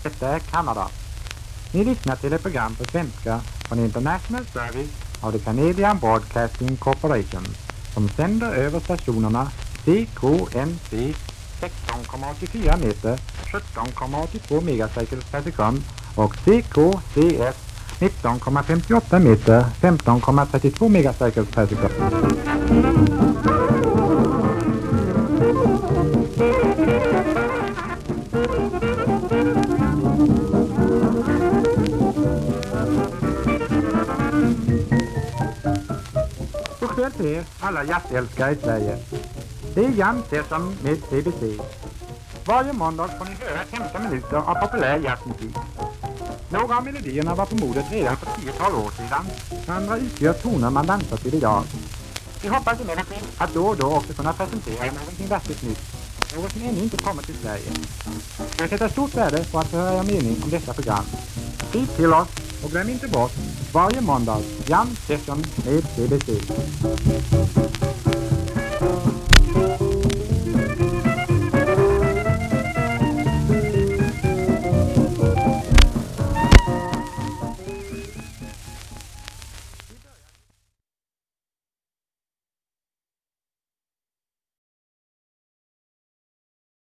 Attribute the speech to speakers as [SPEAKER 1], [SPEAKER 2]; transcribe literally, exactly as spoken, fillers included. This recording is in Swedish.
[SPEAKER 1] Detta är Kanada. Ni lyssnar till ett program på svenska från International Service av the Canadian Broadcasting Corporation som sänder över stationerna C K N C sexton komma åttiofyra meter, sjutton komma åttiotvå megacycles per sekund och C K C S nitton komma femtioåtta meter, femton komma trettiotvå megacycles per sekund. Och kväll till er alla jazzälskare i Sverige. Det är Jan Sesson med C B C. Varje måndag får ni höra femton minuter av populär jazzmusik. Några av melodierna var på modet redan för tiotal år sedan. Andra utgör toner man dansar till idag. Vi hoppas emellertid att då och då också kunna presentera någonting verkligt nytt. Något som ännu inte kommit till Sverige. Jag sätter stort värde på att få höra er mening om dessa program. Skriv till oss och glöm inte bort varje måndag Jan Sesson med C B C.